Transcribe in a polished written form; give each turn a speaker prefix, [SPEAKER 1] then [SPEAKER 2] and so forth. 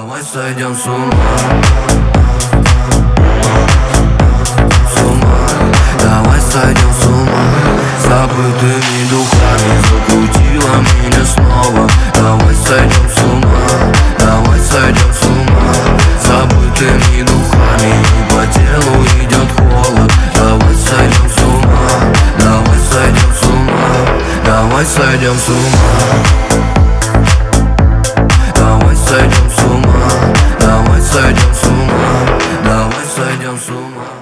[SPEAKER 1] Давай сойдем с ума. Давай сойдем с ума. Забытыми духами закрутила меня снова. Давай сойдем с ума. Давай сойдем с ума. Забытыми духами и по телу идет холод. Давай сойдем с ума. Давай сойдем с ума. Давай сойдем с ума. Давай сойдем с ума. Давай сойдем с ума. Давай сойдем с ума.